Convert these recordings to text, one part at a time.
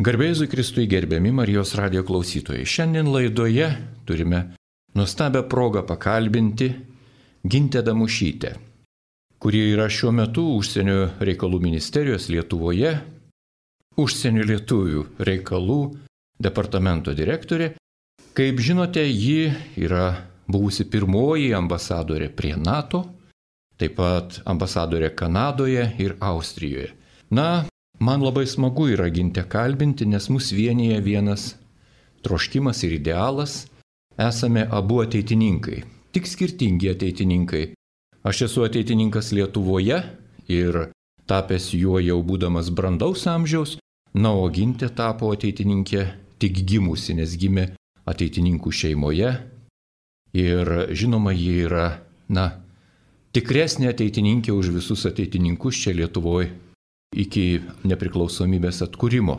Garbė Jėzui Kristui, gerbiami Marijos radijo klausytojai. Šiandien laidoje turime nuostabią progą pakalbinti Gintę Damušytę, kuri yra šiuo metu Užsienio reikalų ministerijos Lietuvoje, Užsienio lietuvių reikalų departamento direktorė. Kaip žinote, ji yra buvusi pirmoji ambasadorė prie NATO, taip pat ambasadorė Kanadoje ir Austrijoje. Man labai smagu yra Gintę kalbinti, nes mus vienyje vienas troškimas ir idealas. Esame abu ateitininkai, tik skirtingi ateitininkai. Aš esu ateitininkas Lietuvoje ir tapęs juo jau būdamas brandaus amžiaus, o Gintė tapo ateitininkė tik gimusi, nes gimė ateitininkų šeimoje. Ir žinoma, ji yra, tikresnė ateitininkė už visus ateitininkus čia Lietuvoje. Iki nepriklausomybės atkūrimo.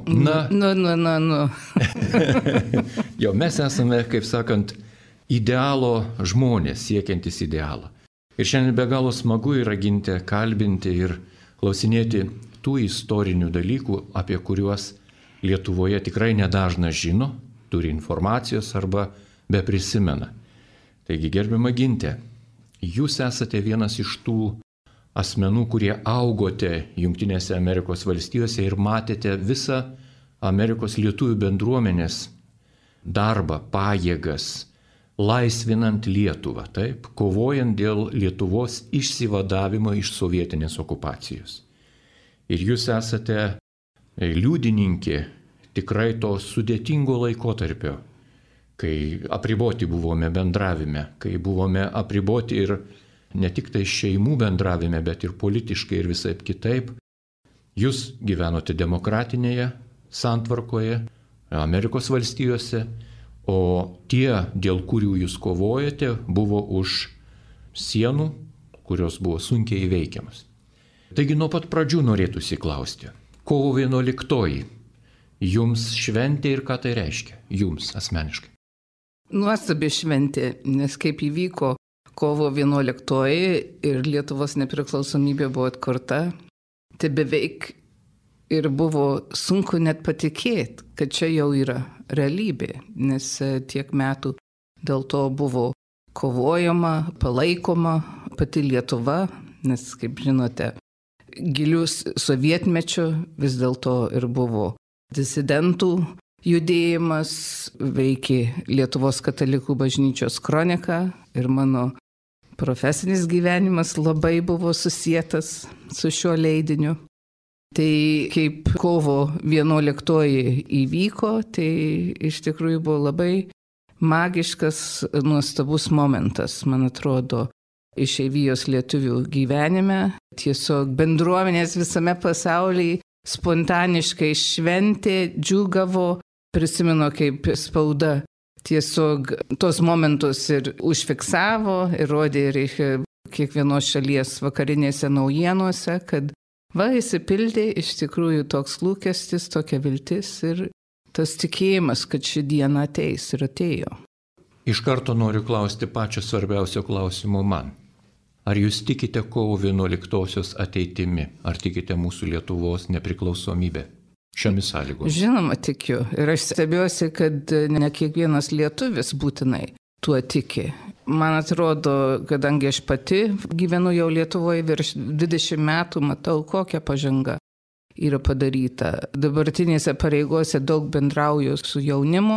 Jau mes esame, kaip sakant, idealo žmonės, siekiantis idealą. Ir šiandien be galo smagu yra Gintę kalbinti ir klausinėti tų istorinių dalykų, apie kuriuos Lietuvoje tikrai nedažnas žino, turi informacijos arba beprisimena. Taigi, gerbiama Gintė, jūs esate vienas iš tų asmenų, kurie augote Jungtinėse Amerikos valstijose ir matėte visą Amerikos lietuvių bendruomenės darbą, pajėgas, laisvinant Lietuvą, taip, kovojant dėl Lietuvos išsivadavimo iš sovietinės okupacijos. Ir jūs esate liudininkė tikrai to sudėtingo laikotarpio, kai apriboti buvome bendravime, kai buvome apriboti ir ne tik tai šeimų bendravime, bet ir politiškai ir visaip kitaip. Jūs gyvenote demokratinėje santvarkoje, Amerikos valstijose, o tie, dėl kurių jūs kovojate, buvo už sienų, kurios buvo sunkiai įveikiamas. Taigi nuo pat pradžių norėtųsi klausti, kovo 11 jums šventė ir ką tai reiškia, jums asmeniškai? Nuostabi šventė, nes kaip įvyko kovo 11 ir Lietuvos nepriklausomybė buvo atkurta, tai beveik ir buvo sunku net patikėti, kad čia jau yra realybė, nes tiek metų dėl to buvo kovojama, palaikoma pati Lietuva, nes, kaip žinote, gilius sovietmečių vis dėlto ir buvo disidentų judėjimas, veikė Lietuvos katalikų bažnyčios kronika ir mano profesinis gyvenimas labai buvo susietas su šiuo leidiniu. Tai kaip kovo 11 įvyko, tai iš tikrųjų buvo labai magiškas, nuostabus momentas, man atrodo, išeivijos lietuvių gyvenime. Tiesiog bendruomenės visame pasaulyje spontaniškai šventė, džiūgavo, prisimenu, kaip spauda tiesiog tos momentus ir užfiksavo ir rodė ir kiekvienos šalies vakarinėse naujienuose, kad įsipildė iš tikrųjų toks lūkestis, tokia viltis ir tas tikėjimas, kad ši diena ateis ir atėjo. Iš karto noriu klausti pačio svarbiausio klausimo man. Ar jūs tikite kovo 11 ateitimi? Ar tikite mūsų Lietuvos nepriklausomybę? Šiomis sąlygomis. Žinoma, tikiu. Ir aš stebiuosi, kad ne kiekvienas lietuvis būtinai tuo tiki. Man atrodo, kadangi aš pati gyvenu jau Lietuvoje virš 20 metų, matau, kokia pažanga yra padaryta. Dabartinėse pareigose daug bendrauju su jaunimu,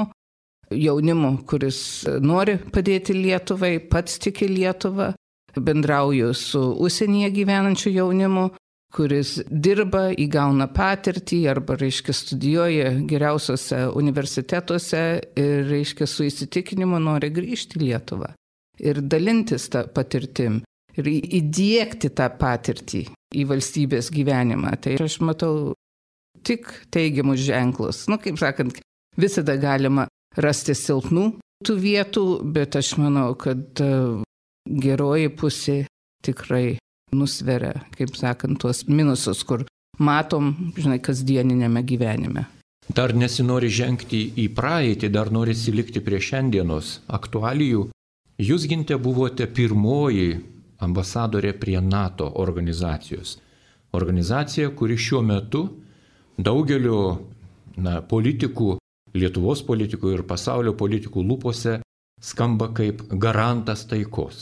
kuris nori padėti Lietuvai, pats tiki Lietuvą. Bendrauju su užsienyje gyvenančiu jaunimu, kuris dirba, įgauna patirtį arba, studijuoja geriausiuose universitetuose ir, su įsitikinimu nori grįžti į Lietuvą ir dalintis tą patirtim ir įdiegti tą patirtį į valstybės gyvenimą. Tai aš matau tik teigiamus ženklus. Kaip sakant, visada galima rasti silpnų tų vietų, bet aš manau, kad geroji pusė tikrai nusveria, kaip sakant, tuos minusus, kur matom, kasdieninėme gyvenime. Dar nesinori žengti į praeitį, dar norisi likti prie šiandienos aktualijų. Jūs, Gintė, buvote pirmoji ambasadorė prie NATO organizacijos. Organizacija, kuri šiuo metu daugelio politikų, Lietuvos politikų ir pasaulio politikų lūpose skamba kaip garantas taikos.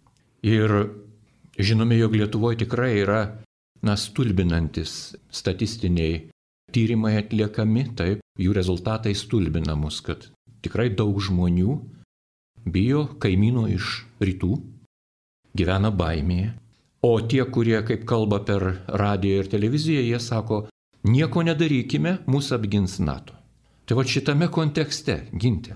Ir žinome, jog Lietuvoje tikrai yra stulbinantis statistiniai tyrimai atliekami, taip, jų rezultatai stulbina mus, kad tikrai daug žmonių bijo kaimynų iš rytų, gyvena baimėje. O tie, kurie, kaip kalba per radiją ir televiziją, jie sako, nieko nedarykime, mūsų apgins NATO. Tai va šitame kontekste, Ginte,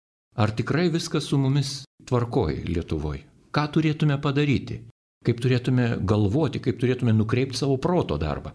ar tikrai viskas su mumis tvarkoja Lietuvoje? Ką turėtume padaryti? Kaip turėtume galvoti, kaip turėtume nukreipti savo proto darbą?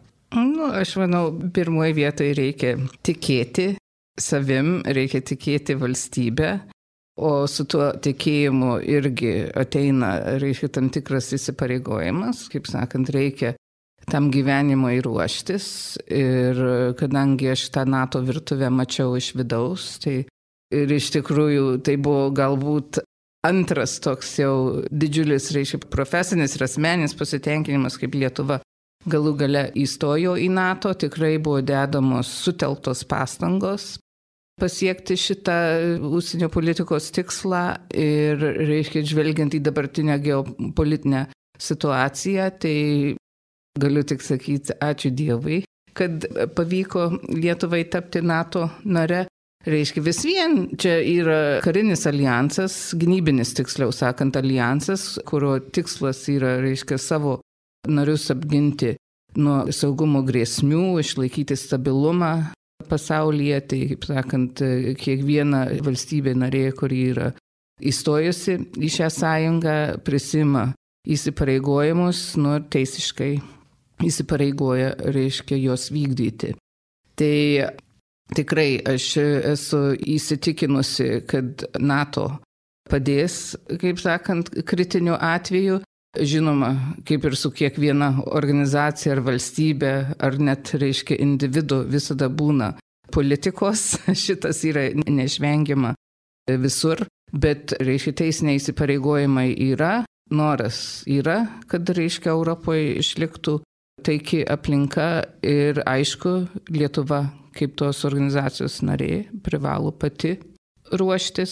Aš manau, pirmoje vietoje reikia tikėti savim, reikia tikėti valstybę, o su tuo tikėjimu irgi ateina, reikia tam tikras įsipareigojimas, kaip sakant, reikia tam gyvenimui ruoštis ir kadangi aš tą NATO virtuvę mačiau iš vidaus, tai ir iš tikrųjų tai buvo galbūt antras toks jau didžiulis, reiškia, profesinis ir asmeninis pasitenkinimas, kaip Lietuva galų gale įstojo į NATO, tikrai buvo dedamos sutelktos pastangos pasiekti šitą užsienio politikos tikslą ir, reiškia, žvelgiant į dabartinę geopolitinę situaciją, tai galiu tik sakyti ačiū Dievui, kad pavyko Lietuvai tapti NATO nare. Reiškia, vis vien čia yra karinis alijansas, gynybinis tiksliau sakant alijansas, kurio tikslas yra, reiškia, savo narius apginti nuo saugumo grėsmių, išlaikyti stabilumą pasaulyje. Tai, kaip sakant, kiekviena valstybė narė, kuri yra įstojusi į šią sąjungą, prisima įsipareigojimus, teisiškai įsipareigoja, reiškia, juos vykdyti. Tai tikrai aš esu įsitikinusi, kad NATO padės, kaip sakant, kritiniu atveju. Žinoma, kaip ir su kiekviena organizacija ar valstybė, ar net, reiškia, individu visada būna politikos, šitas yra neišvengiama visur, bet, reiškia, teisiniai įsipareigojimai yra, noras yra, kad, reiškia, Europoje išliktų taiki aplinka ir, aišku, Lietuva kaip tos organizacijos narė privalo pati ruoštis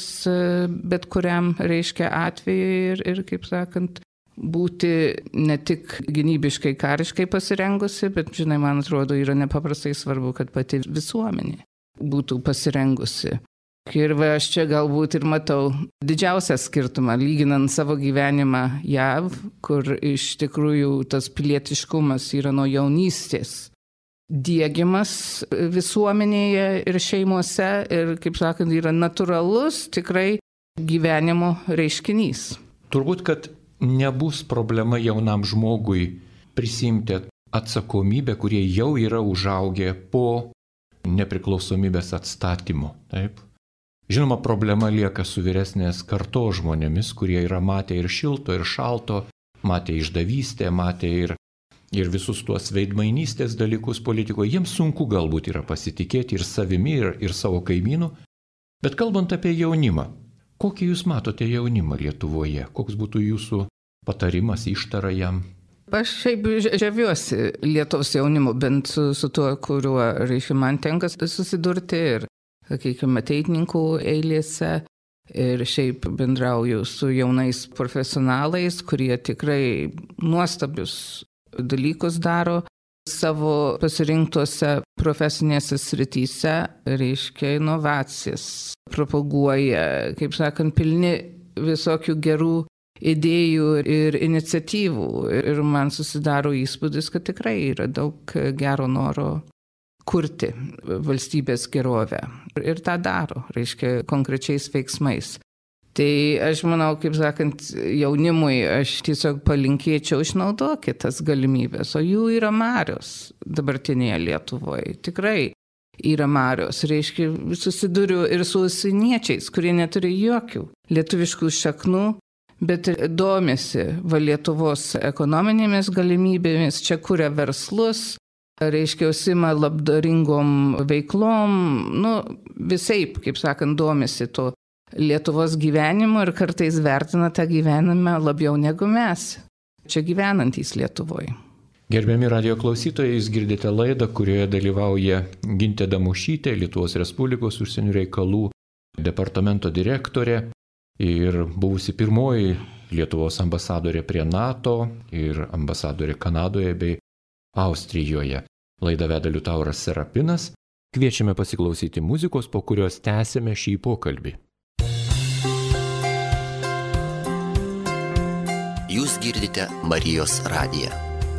bet kuriam, reiškia, atveju ir, kaip sakant, būti ne tik gynybiškai, kariškai pasirengusi, bet, žinai, man atrodo, yra nepaprastai svarbu, kad pati visuomenė būtų pasirengusi. Ir aš čia galbūt ir matau didžiausią skirtumą, lyginant savo gyvenimą JAV, kur iš tikrųjų tas pilietiškumas yra nuo jaunystės diegiamas visuomenėje ir šeimose ir, kaip sakant, yra natūralus tikrai gyvenimo reiškinys. Turbūt, kad nebus problema jaunam žmogui prisimti atsakomybę, kurie jau yra užaugę po nepriklausomybės atstatymo. Taip? Žinoma, problema lieka su vyresnės kartos žmonėmis, kurie yra matę ir šilto, ir šalto, matę išdavystę, matę ir visus tuos veidmainystės dalykus politikoje. Jiems sunku galbūt yra pasitikėti ir savimi, ir savo kaimynu. Bet kalbant apie jaunimą, kokį jūs matote jaunimą Lietuvoje? Koks būtų jūsų patarimas, ištara jam? Aš šiaip žaviuosi Lietuvos jaunimu, bent su tuo, kuriuo, reiškia, man tenka susidurti ir, sakykime, ateitininkų eilėse ir šiaip bendrauju su jaunais profesionalais, kurie tikrai nuostabius dalykus daro savo pasirinktose profesinėse srityse, reiškia, inovacijas, propaguoja, kaip sakant, pilni visokių gerų idėjų ir iniciatyvų. Ir man susidaro įspūdis, kad tikrai yra daug gero noro kurti valstybės gerovę. Ir tą daro, reiškia, konkrečiais veiksmais. Tai aš manau, kaip sakant, jaunimui aš tiesiog palinkėčiau išnaudoti tas galimybės, o jų yra marios dabartinėje Lietuvoje. Tikrai yra marios. Reiškia, susiduriu ir su užsieniečiais, kurie neturi jokių lietuviškų šaknų, bet domisi Lietuvos ekonominėmis galimybėmis, čia kuria verslus, reiškia, užsima labdaringom veiklom, visaip, kaip sakant, domisi to Lietuvos gyvenimu ir kartais vertina tą gyvenimą labiau negu mes, čia gyvenantys Lietuvoje. Gerbiami radio klausytojai, jūs girdite laidą, kurioje dalyvauja Gintė Damušytė, Lietuvos Respublikos užsienio reikalų departamento direktorė ir buvusi pirmoji Lietuvos ambasadorė prie NATO ir ambasadorė Kanadoje bei Austrijoje. Laidą veda Liutauras Serapinas. Kviečiame pasiklausyti muzikos, po kurios tęsime šį pokalbį. Jūs girdite Marijos radiją.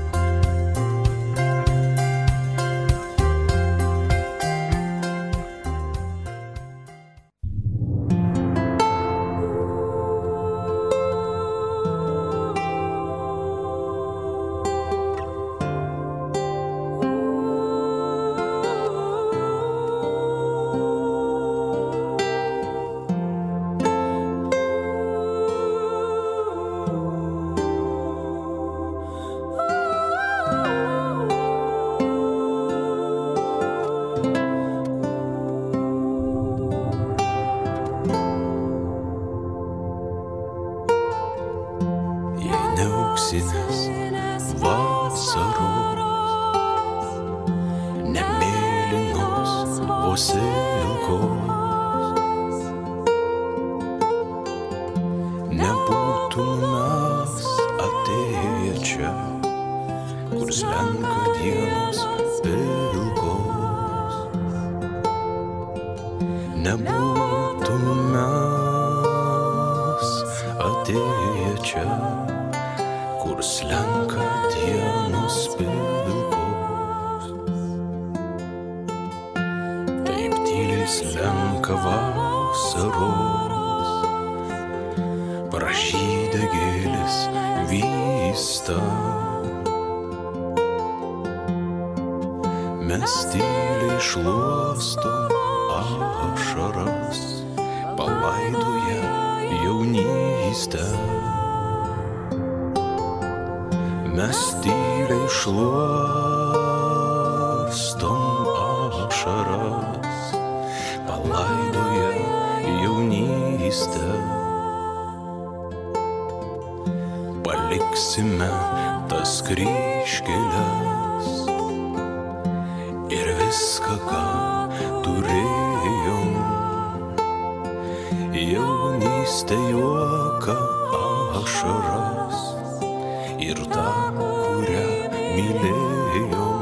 Slenka vasaros, pražydę gėlės vysta. Mes tyliai šluostom ašaras, palaidoję jaunystę. Mes tyliai šluostom ašaras, palaidoję jaunystę. Paliksime tas kryžkeles ir viską, ką turėjom. Jaunystę, juoką, ašaras ir tą, kurią mylėjom.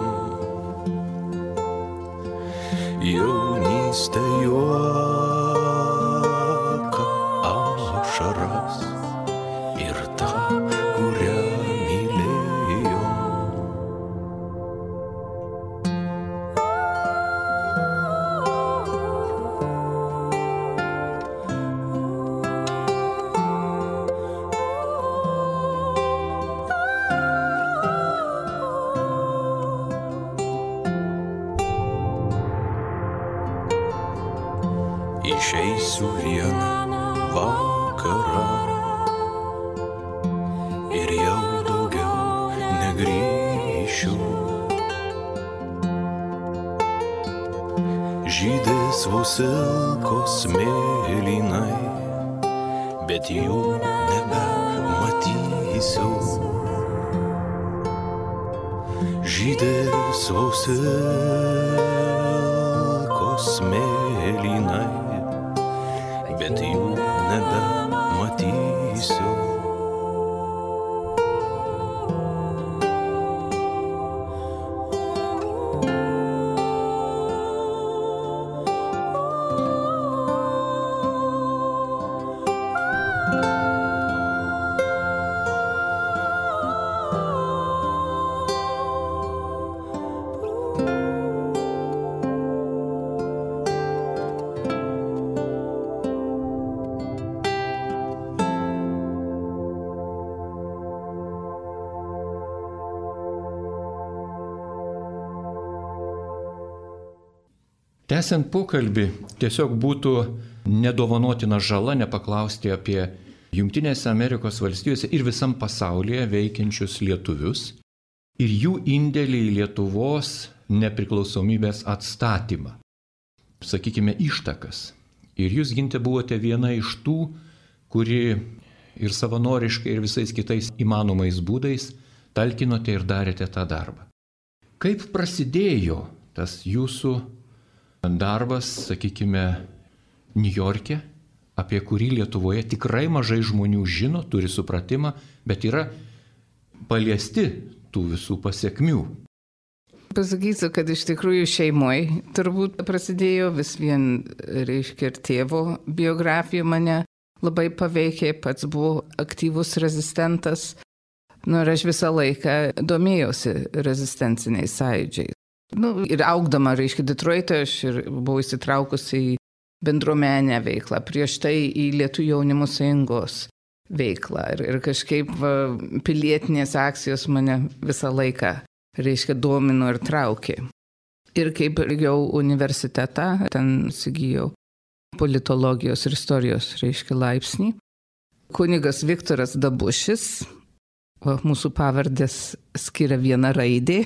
Jaunystę, juoką, ašaras ir tą, kurią mylėjom. Išeisiu vieną vakarą ir jau daugiau negrįšiu. Žydės vos ilgos mėlynai, bet jų nebematysiu. Žydės vos ilgos mėlynai, bet jų nebematysiu. Tęsiant pokalbį, tiesiog būtų nedovanotina žala nepaklausti apie Jungtinėse Amerikos valstijose ir visam pasaulyje veikiančius lietuvius ir jų indėlį į Lietuvos nepriklausomybės atstatymą. Sakykime, ištakas. Ir jūs, Gintė, buvote viena iš tų, kuri ir savanoriškai, ir visais kitais įmanomais būdais talkinote ir darėte tą darbą. Kaip prasidėjo tas jūsų darbas, sakykime, Niujorke, apie kurį Lietuvoje tikrai mažai žmonių žino, turi supratimą, bet yra paliesti tų visų pasiekmių? Pasakysiu, kad iš tikrųjų šeimoje turbūt prasidėjo vis vien, reiškia, ir tėvo biografija mane labai paveikė, pats buvo aktyvus rezistentas. Ir aš visą laiką domėjausi rezistenciniais sąjūdžiais. Ir augdama, reiškia, Detroite, aš ir buvau įsitraukusi į bendruomenę veiklą, prieš tai į Lietuvių jaunimo sąjungos veiklą. Ir kažkaip pilietinės akcijos mane visą laiką, reiškia, domino ir traukė. Ir kaip baigiau universitetą, ten įsigijau politologijos ir istorijos, reiškia, laipsnį. Kunigas Viktoras Dabušis, mūsų pavardės skiria vieną raidę,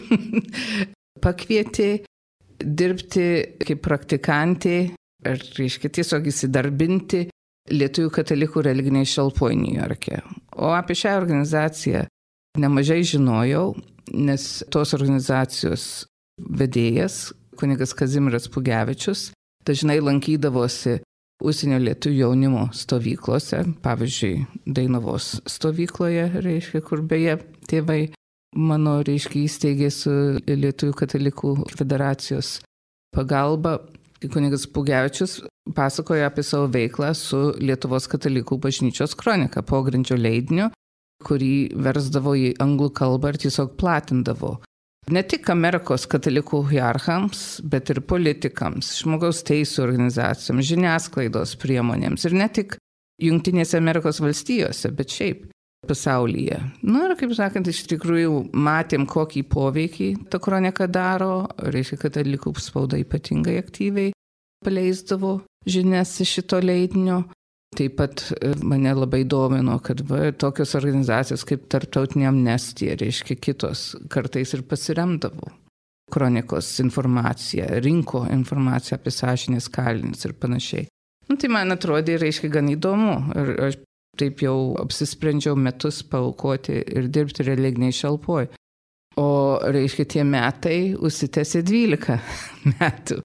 pakvietė dirbti kaip praktikantė, reiškia, tiesiog įsidarbinti Lietuvių katalikų religiniai šalpoj Niujorke. O apie šią organizaciją nemažai žinojau, nes tos organizacijos vedėjas, kunigas Kazimieras Pugevičius, dažnai lankydavosi užsienio lietuvių jaunimo stovyklose, pavyzdžiui, Dainavos stovykloje, reiškia, kur beje tėvai mano, reiškia, įsteigė su Lietuvių katalikų federacijos pagalba. Kunigas Pugevičius pasakoja apie savo veiklą su Lietuvos katalikų bažnyčios kronika, pogrindžio leidiniu, kurį versdavo į anglų kalbą ir tiesiog platindavo. Ne tik Amerikos katalikų hierarchams, bet ir politikams, žmogaus teisų organizacijoms, žiniasklaidos priemonėms ir ne tik Jungtinėse Amerikos valstijose, bet šiaip pasaulyje. Ir kaip sakant, iš tikrųjų matėm, kokį poveikį ta kronika daro, reiškia, katalikų spauda ypatingai aktyviai paleisdavo žinias iš šito leidinio. Taip pat mane labai domino, kad tokios organizacijos kaip Tarptautinė amnestija, reiškia, kitos kartais ir pasiremdavo kronikos informaciją, rinko informaciją apie sąžinės kalinius ir panašiai. Tai man atrodė, reiškia, gan įdomu. Ir aš taip jau apsisprendžiau metus paaukoti ir dirbti religiniai šalpoj. O, reiškia, tie metai užsitęsė 12 metų.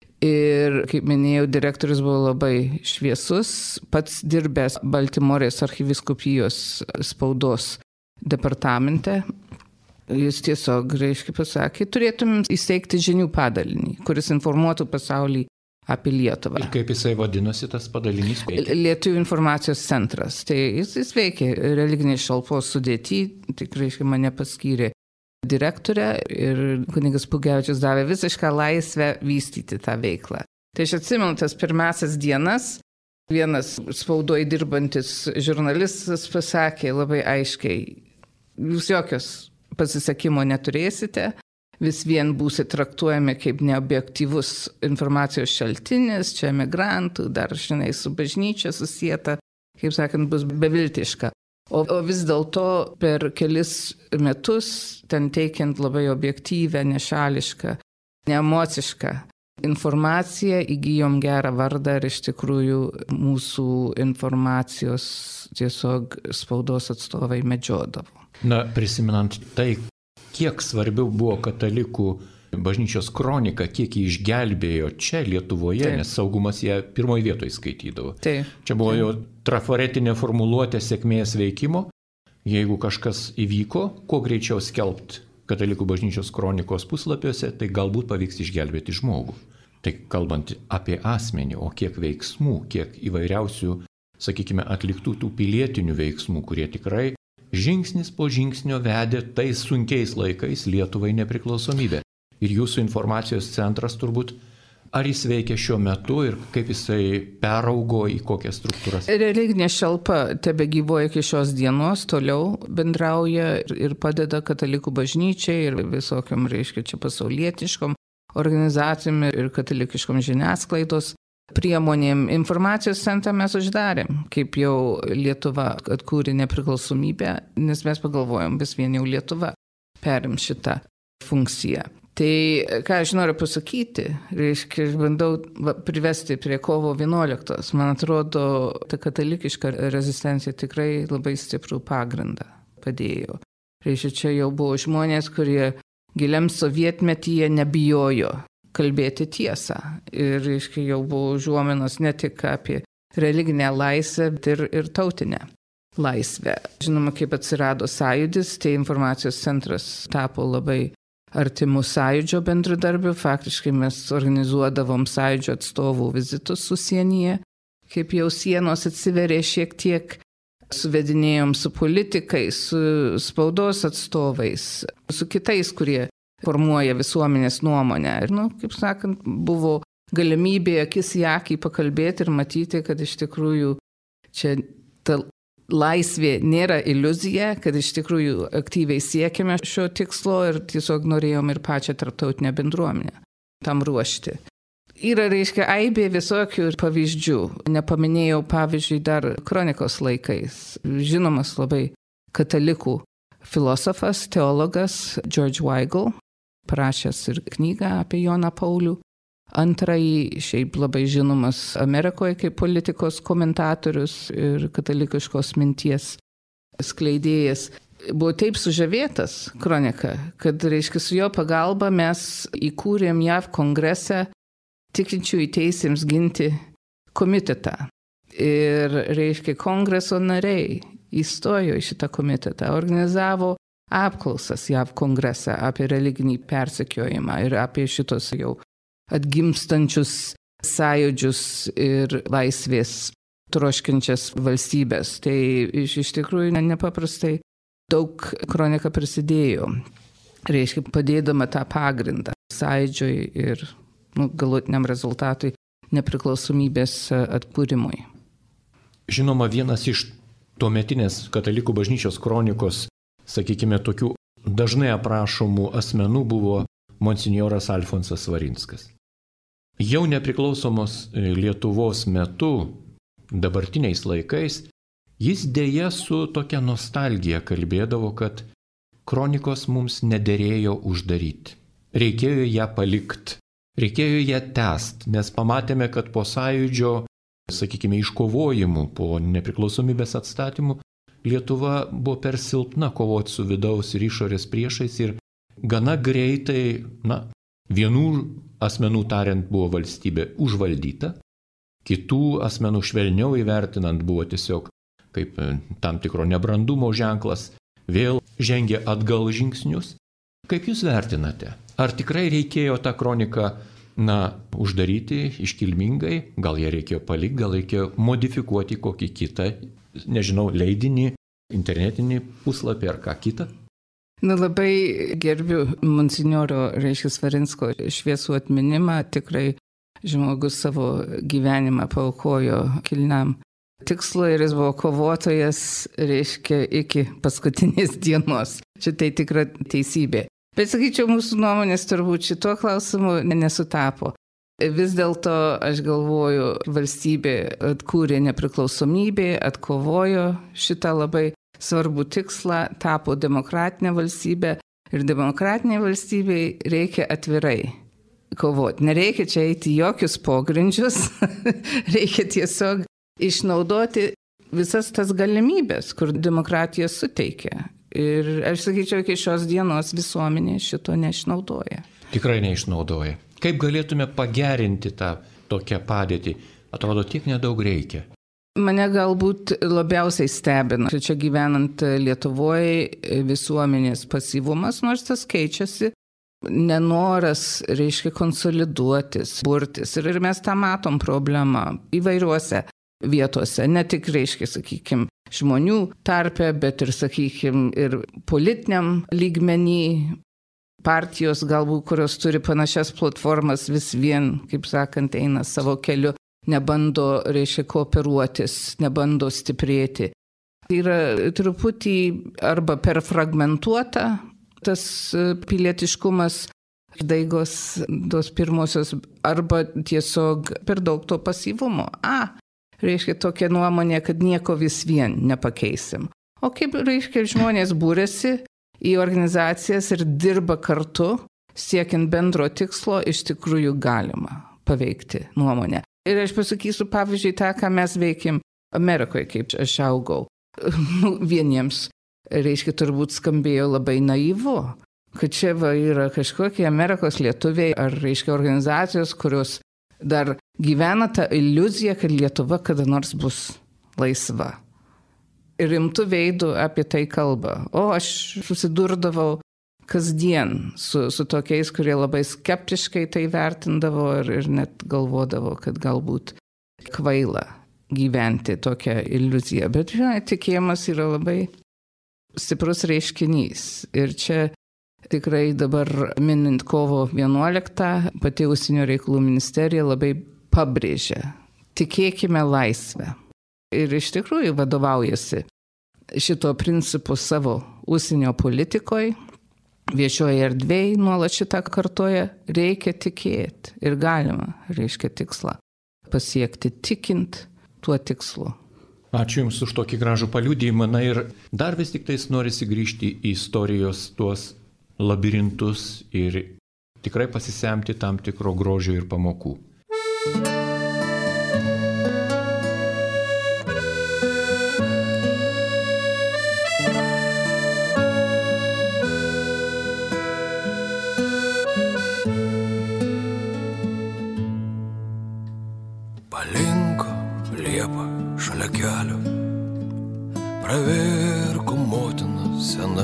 Ir, kaip minėjau, direktorius buvo labai šviesus, pats dirbęs Baltimorės archyviskupijos spaudos departamente. Jis tiesiog, reiškia, pasakė, turėtumėm įsteigti žinių padalinį, kuris informuotų pasaulį apie Lietuvą. Ir kaip jisai vadinosi tas padalinys? Lietuvių informacijos centras. Tai jis veikė religiniai šalpos sudėty, tik, reiškia, mane paskyrė direktorė ir kunigas Pugevičius davė visišką laisvę vystyti tą veiklą. Tai aš atsimenu tas pirmasias dienas, vienas spaudoje dirbantis žurnalistas pasakė labai aiškiai, jūs jokios pasisekimo neturėsite, vis vien būsite traktuojami kaip neobjektyvus informacijos šaltinis, čia emigrantų, dar žinai, su bažnyčia susijęta, kaip sakant, bus beviltiška. O vis dėlto per kelis metus, ten teikiant labai objektyvę, nešališką, neemocišką informaciją, įgyjom gerą vardą ir iš tikrųjų mūsų informacijos tiesiog spaudos atstovai medžiodavo. Prisimenant tai, kiek svarbiau buvo katalikų bažnyčios kronika, kiek jį išgelbėjo čia Lietuvoje, taip, nes saugumas ją pirmoje vietoje skaitydavo. Taip. Čia buvo jo trafaretinė formuluotė sėkmės veikimo. Jeigu kažkas įvyko, kuo greičiau skelbti katalikų bažnyčios kronikos puslapiuose, tai galbūt pavyks išgelbėti žmogų. Tai kalbant apie asmenį, o kiek veiksmų, kiek įvairiausių, sakykime, atliktų tų pilietinių veiksmų, kurie tikrai žingsnis po žingsnio vedė tais sunkiais laikais Lietuvai nepriklausomybę. Ir jūsų informacijos centras turbūt, ar jis veikia šiuo metu ir kaip jisai peraugo į kokias struktūras? Religinė šalpa tebegyvuoja iki šios dienos, toliau bendrauja ir padeda katalikų bažnyčiai ir visokiam, reiškia, čia pasaulietiškom organizacijom ir katalikiškom žiniasklaidos priemonėm. Informacijos centrą mes uždarėm, kaip jau Lietuva atkūrė nepriklausomybę, nes mes pagalvojom, vis vien jau Lietuva perim šitą funkciją. Tai ką aš noriu pasakyti, reiškia, aš bandau privesti prie kovo 11. Man atrodo, ta katalikiška rezistencija tikrai labai stiprų pagrindą padėjo. Reiškia, čia jau buvo žmonės, kurie giliam sovietmetyje nebijojo kalbėti tiesą. Ir, reiškia, jau buvo užuominos ne tik apie religinę laisvę, bet ir tautinę laisvę. Žinoma, kaip atsirado sąjūdis, tai informacijos centras tapo labai artimų sąjūdžio bendradarbių. Faktiškai mes organizuodavom sąjūdžio atstovų vizitus užsienyje. Kaip jau sienos atsiverė šiek tiek, suvedinėjom su politikais, su spaudos atstovais, su kitais, kurie formuoja visuomenės nuomonę. Ir, kaip sakant, buvo galimybė akis į akį pakalbėti ir matyti, kad iš tikrųjų čia ta laisvė nėra iliuzija, kad iš tikrųjų aktyviai siekime šio tikslo ir tiesiog norėjom ir pačią tarptautinę bendruomenę tam ruošti. Yra, reiškia, aibė visokių pavyzdžių. Nepaminėjau, pavyzdžiui, dar kronikos laikais. Žinomas labai katalikų filosofas, teologas George Weigel, parašęs ir knygą apie Joną Paulių. Antrąjį, šiaip labai žinomas Amerikoje kaip politikos komentatorius ir katalikiškos minties skleidėjas. Buvo taip sužavėtas kronika, kad, reiškia, su jo pagalba mes įkūrėm JAV kongrese tikinčiųjų teisėms ginti komitetą. Ir, reiškia, kongreso nariai įstojo į šitą komitetą, organizavo apklausas JAV kongrese apie religinį persekiojimą ir apie šitos jau atgimstančius sąjūdžius ir laisvės troškinčias valstybės. Tai iš tikrųjų nepaprastai daug kronika prisidėjo, reiškia, padėdama tą pagrindą sąjūdžiui ir galutiniam rezultatui nepriklausomybės atkūrimui. Žinoma, vienas iš tuometinės katalikų bažnyčios kronikos, sakykime, tokių dažnai aprašomų asmenų buvo monsinjoras Alfonsas Svarinskas. Jau nepriklausomos Lietuvos metu, dabartiniais laikais, jis dėja su tokia nostalgija kalbėdavo, kad kronikos mums nederėjo uždaryti. Reikėjo ją palikti, reikėjo ją tęsti, nes pamatėme, kad po sąjūdžio, sakykime, iškovojimų, po nepriklausomybės atstatymų, Lietuva buvo per silpna kovoti su vidaus ir išorės priešais ir gana greitai, vienų asmenų tariant, buvo valstybė užvaldyta, kitų asmenų švelniau įvertinant buvo tiesiog kaip tam tikro nebrandumo ženklas, vėl žengė atgal žingsnius. Kaip jūs vertinate? Ar tikrai reikėjo tą kroniką, uždaryti iškilmingai, gal ją reikėjo palikti, gal reikėjo modifikuoti kokį kitą, nežinau, leidinį, internetinį puslapį ar ką kitą? Labai gerbiu monsinjoro Svarinsko šviesų atminimą. Tikrai žmogus savo gyvenimą paaukojo kilniam tikslui ir jis buvo kovotojas, iki paskutinės dienos. Čia tai tikra teisybė. Bet sakyčiau, mūsų nuomonės turbūt šituo klausimu nesutapo. Vis dėlto, aš galvoju, valstybė atkūrė nepriklausomybę, atkovojo šitą labai svarbų tikslą, tapo demokratinė valstybė ir demokratiniai valstybei reikia atvirai kovoti. Nereikia čia eiti jokius pogrindžius, reikia tiesiog išnaudoti visas tas galimybės, kur demokratija suteikia. Ir aš sakyčiau, iki šios dienos visuomenė šito neišnaudoja. Tikrai neišnaudoja. Kaip galėtume pagerinti tą tokią padėtį? Atrodo, tiek nedaug reikia. Mane galbūt labiausiai stebina, čia gyvenant Lietuvoje, visuomenės pasyvumas, nors tas keičiasi, nenoras, konsoliduotis, burtis. Ir mes tą matom problemą įvairiuose vietose, ne tik, sakykime, žmonių tarpe, bet ir, sakykime, ir politiniam lygmenį. Partijos galbūt, kurios turi panašias platformas, vis vien, kaip sakant, eina savo keliu. Nebando, kooperuotis, nebando stiprėti. Tai yra truputį arba perfragmentuota tas pilietiškumas, daigos tos pirmosios, arba tiesiog per daug to pasyvumo. Tokia nuomonė, kad nieko vis vien nepakeisim. O kaip, žmonės būrėsi į organizacijas ir dirba kartu, siekiant bendro tikslo, iš tikrųjų galima paveikti nuomonę. Ir aš pasakysiu, pavyzdžiui, tą, ką mes veikim Amerikoje, kaip aš augau. Vieniems reiškia, turbūt skambėjo labai naivu, kad čia va yra kažkokie Amerikos lietuviai ar, reiškia, organizacijos, kurios dar gyvena tą iliuziją, kad Lietuva kada nors bus laisva. Ir rimtų veidų apie tai kalba. O aš susidurdavau kasdien su tokiais, kurie labai skeptiškai tai vertindavo ir net galvodavo, kad galbūt kvaila gyventi tokią iliuziją. Bet tikėjimas yra labai stiprus reiškinys. Ir čia tikrai dabar minint kovo 11, pati Užsienio reikalų ministerija labai pabrėžia. Tikėkime laisvę. Ir iš tikrųjų vadovaujasi šito principu savo užsienio politikoje, viešoje erdvėje nuolat šitą kartoja, reikia tikėti ir galima, reiškia tikslą pasiekti tikint tuo tikslu. Ačiū Jums už tokį gražų paliudijimą. Na ir dar vis tik tais norisi grįžti į istorijos tuos labirintus ir tikrai pasisemti tam tikro grožio ir pamokų. Palinko liepa šalia kelio, pravirko motina sena.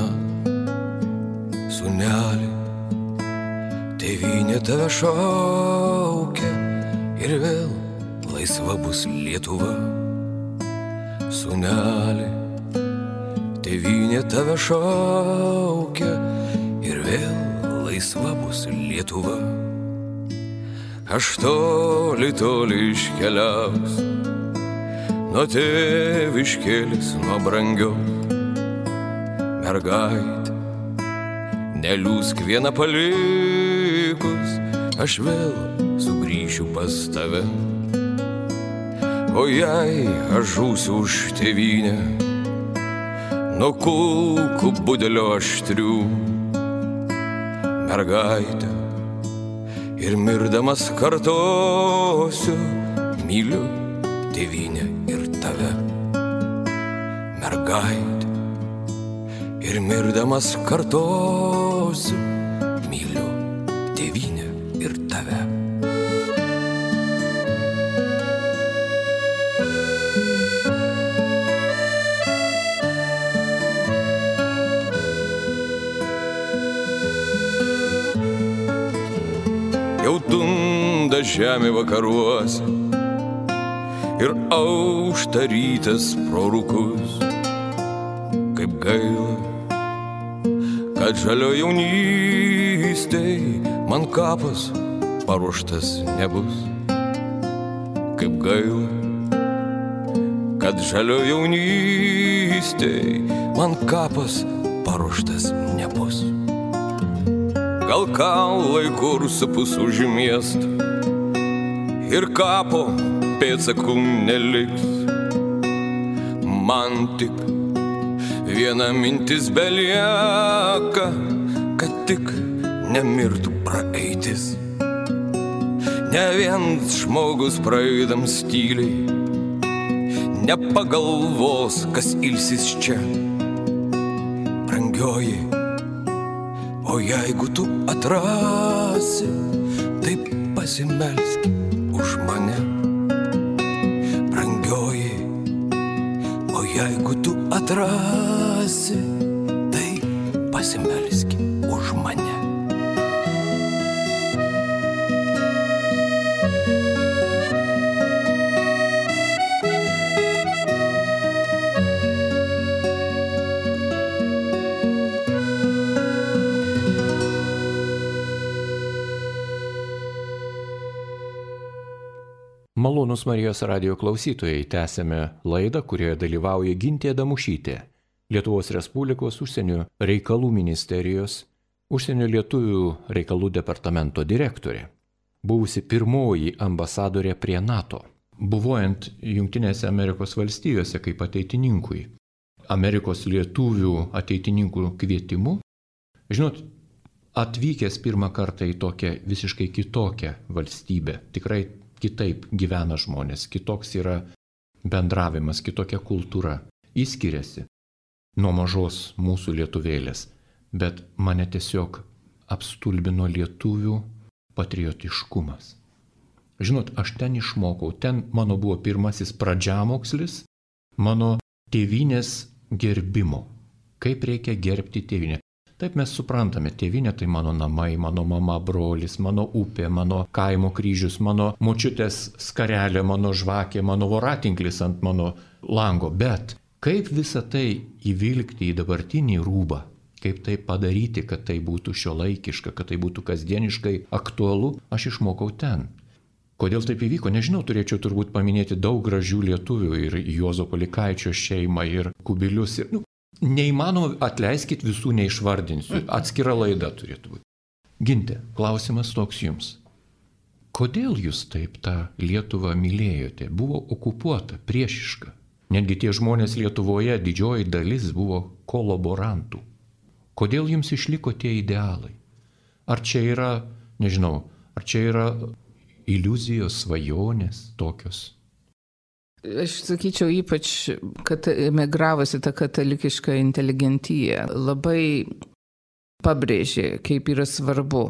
Sūneli, tėvynė tave šaukia ir vėl laisva bus Lietuva. Sūneli, tėvynė tave šaukia ir vėl laisva bus Lietuva. Aš toli, toli iškeliaus nuo tėviškėlis, nuo brangios. Mergaitė, neliūsk vieną palikus, aš vėl sugrįšiu pas tave. O jei aš žūsiu už tėvynę, nuo kulkų budelio aštrių, mergaitė, ir mirdamas kartosiu, myliu tėvynę ir tave. Mergaitė, ir mirdamas kartosiu, myliu tėvynę ir tave. Jau tunda žemė vakaruose ir aušta rytas pro rūkus. Kaip gaila, kad žalio jaunystėj man kapas paruoštas nebus. Kaip gaila, kad žalio jaunystėj man kapas paruoštas nebus. Gal kaulai kur supus už miestą ir kapo pėdsakų neliks. Man tik viena mintis belieka, kad tik nemirtų praeitis. Ne viens žmogus praeidams tyliai nepagalvos, kas ilsis čia. Brangioji, o jeigu tu atrasi, taip pasimelski už mane. Brangioji, o jeigu tu atrasi, tai pasimelski už mane. Malonūs Marijos radijo klausytojai, tęsėme laidą, kurioje dalyvauja Gintė Damušytė, Lietuvos Respublikos užsienio reikalų ministerijos, užsienio lietuvių reikalų departamento direktorė, buvusi pirmoji ambasadorė prie NATO, buvojant Jungtinėse Amerikos valstijose kaip ateitininkui, Amerikos lietuvių ateitininkų kvietimu. Žinot, atvykęs pirmą kartą į tokią visiškai kitokią valstybę, tikrai kitaip gyvena žmonės, kitoks yra bendravimas, kitokia kultūra, įskiriasi. nuo mažos mūsų lietuvėlės, bet mane tiesiog apstulbino lietuvių patriotiškumas. Žinot, aš ten išmokau, ten mano buvo pirmasis pradžiamokslis mano tėvynės gerbimo. Kaip reikia gerbti tėvynę. Taip mes suprantame, tėvynė tai mano namai, mano mama, brolis, mano upė, mano kaimo kryžius, mano močiutės skarelė, mano žvakė, mano voratinklis ant mano lango. Bet kaip visą tai įvilkti į dabartinį rūbą, kaip tai padaryti, kad tai būtų šiuolaikiška, kad tai būtų kasdieniškai aktualu, aš išmokau ten. Kodėl taip įvyko, nežinau, turėčiau turbūt paminėti daug gražių lietuvių ir Juozo Polikaičio šeimą ir Kubilius. Ir, neįmanoma, atleiskit, visų neišvardinsiu, atskira laida turėtų būti. Ginte, klausimas toks jums. Kodėl jūs taip tą Lietuvą mylėjote? Buvo okupuota, priešiška. Netgi tie žmonės Lietuvoje, didžioji dalis buvo kolaborantų. Kodėl jums išliko tie idealai? Ar čia yra, nežinau, ar čia yra iliuzijos, svajonės tokios? Aš sakyčiau, ypač, kad emigravosi ta katalikiška inteligentija labai pabrėžė, kaip yra svarbu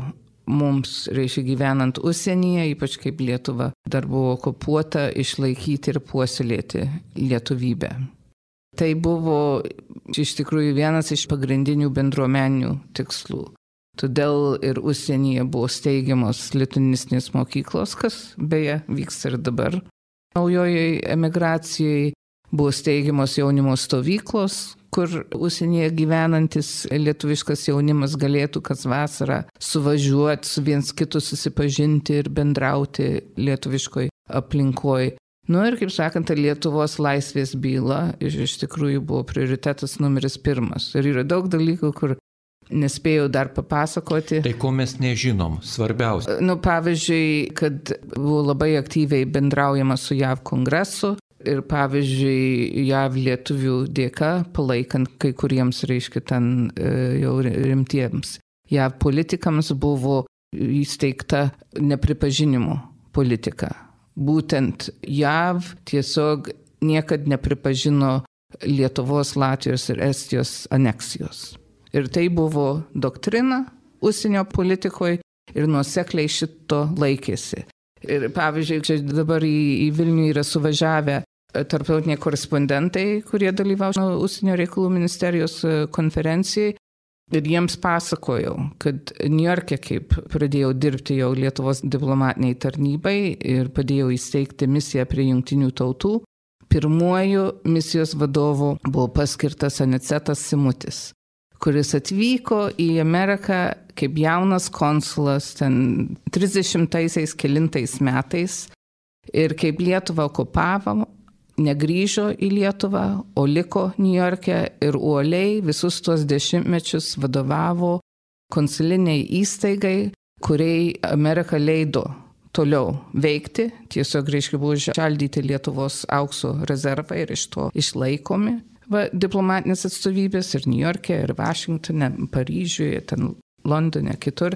mums, reiškia, gyvenant užsienyje, ypač kaip Lietuva dar buvo okupuota, išlaikyti ir puoselėti lietuvybę. Tai buvo iš tikrųjų vienas iš pagrindinių bendruomeninių tikslų. Todėl ir užsienyje buvo steigiamos lituanistinės mokyklos, kas beje vyksta ir dabar. Naujojoje emigracijoje buvo steigiamos jaunimo stovyklos, kur užsienyje gyvenantis lietuviškas jaunimas galėtų kas vasarą suvažiuoti, su viens kitu susipažinti ir bendrauti lietuviškoj aplinkoj. Ir kaip sakant, Lietuvos laisvės byla iš tikrųjų buvo prioritetas numeris 1. Ir yra daug dalykų, kur nespėjau dar papasakoti. Tai ko mes nežinom, svarbiausia. Pavyzdžiui, kad buvo labai aktyviai bendraujama su JAV kongresu ir pavyzdžiui, JAV lietuvių dėka, palaikant kai kuriems, reiškia, ten jau rimtiems JAV politikams buvo įsteigta nepripažinimo politika. Būtent JAV tiesiog niekad nepripažino Lietuvos, Latvijos ir Estijos aneksijos. Ir tai buvo doktrina užsienio politikoje ir nuosekliai šito laikėsi. Ir pavyzdžiui, čia dabar į Vilnių yra suvažiavę tarptautiniai korespondentai, kurie dalyvavo užsienio reikalų ministerijos konferencijai. Ir jiems pasakojau, kad Niujorke, kaip pradėjau dirbti jau Lietuvos diplomatiniai tarnybai ir padėjau įsteigti misiją prie Jungtinių tautų, pirmuoju misijos vadovu buvo paskirtas Anicetas Simutis, kuris atvyko į Ameriką kaip jaunas konsulas ten 30-aisiais kelintais metais ir kaip Lietuvą okupavo, negrįžo į Lietuvą, o liko Niujorke ir uoliai visus tuos dešimtmečius vadovavo konsuliniai įstaigai, kuriai Amerika leido toliau veikti. Tiesiog, reiškia, buvo šaldyti Lietuvos aukso rezervai ir iš to išlaikomi diplomatinės atstovybės ir Niujorke, ir Vašingtone, Paryžiuje, ten Londone, kitur.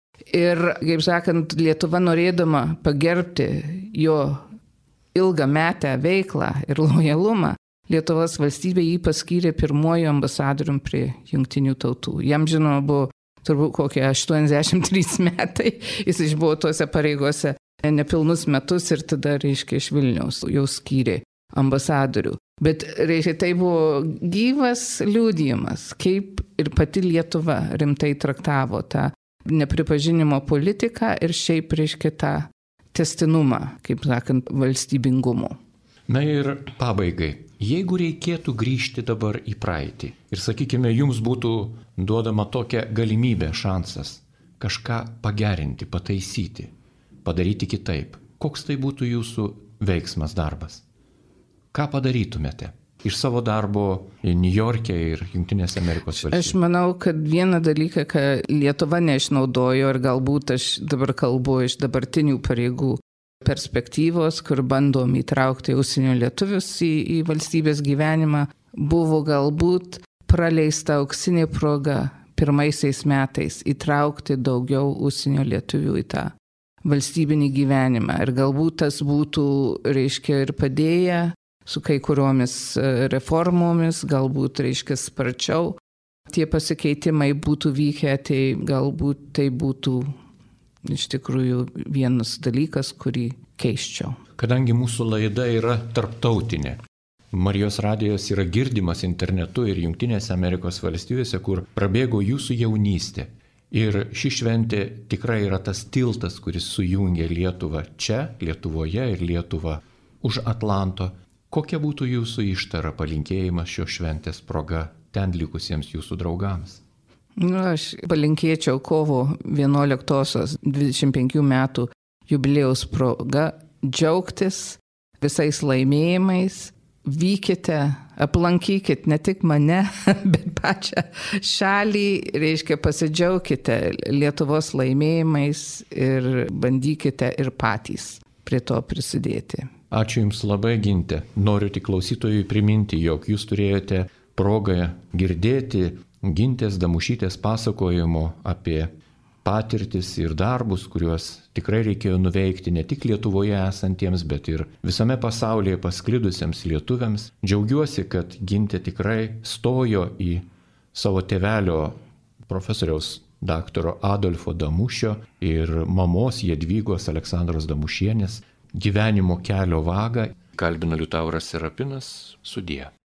Ir, kaip sakant, Lietuva norėdama pagerbti jo ilgametę veiklą ir lojalumą, Lietuvos valstybė jį paskyrė pirmuoju ambasadorium prie Jungtinių tautų. Jam, žinoma, buvo turbūt kokie 83 metai, jis išbuvo tuose pareigose nepilnus metus ir tada, reiškia, iš Vilniaus jau skyrė ambasadorių. Bet, reiškia, tai buvo gyvas liudijimas, kaip ir pati Lietuva rimtai traktavo tą nepripažinimo politiką ir šiaip, reiškia, tą testinumą, kaip sakant, valstybingumo. Na ir pabaigai, jeigu reikėtų grįžti dabar į praeitį ir, sakykime, jums būtų duodama tokia galimybė, šansas kažką pagerinti, pataisyti, padaryti kitaip, koks tai būtų jūsų veiksmas, darbas? Ką padarytumėte iš savo darbo Niujorke ir Jungtinėse Amerikos valstijose? Aš manau, kad vieną dalyką, ką Lietuva neišnaudojo ir galbūt aš dabar kalbu iš dabartinių pareigų perspektyvos, kur bandom įtraukti užsienio lietuvius į valstybės gyvenimą, buvo galbūt praleista auksinė proga pirmaisiais metais įtraukti daugiau užsienio lietuvių į tą valstybinį gyvenimą. Ir galbūt tas būtų, reiškia, ir padėję su kai kuriomis reformomis, galbūt, reiškia, sparčiau tie pasikeitimai būtų vykę, tai galbūt tai būtų iš tikrųjų vienas dalykas, kurį keisčiau. Kadangi mūsų laida yra tarptautinė, Marijos radijas yra girdimas internetu ir Jungtinėse Amerikos valstijose, kur prabėgo jūsų jaunystė. Ir ši šventė tikrai yra tas tiltas, kuris sujungia Lietuvą čia, Lietuvoje ir Lietuvą už Atlanto. Kokia būtų jūsų ištara, palinkėjimas šios šventės proga ten likusiems jūsų draugams? Aš palinkėčiau kovo 11-osios 25 metų jubiliejaus proga džiaugtis visais laimėjimais. Vykite, aplankykite ne tik mane, bet pačią šalį, reiškia pasidžiaukite Lietuvos laimėjimais ir bandykite ir patys prie to prisidėti. Ačiū Jums labai, Ginte. Noriu tik klausytojui priminti, jog Jūs turėjote progą girdėti Gintės Damušytės pasakojimo apie patirtis ir darbus, kuriuos tikrai reikėjo nuveikti ne tik Lietuvoje esantiems, bet ir visame pasaulyje pasklidusiems lietuviams. Džiaugiuosi, kad Gintė tikrai stojo į savo tėvelio profesoriaus daktaro Adolfo Damušio ir mamos Jadvygos Aleksandros Damušienės gyvenimo kelio vagą. Kalbina Liutauras Serapinas, sudie.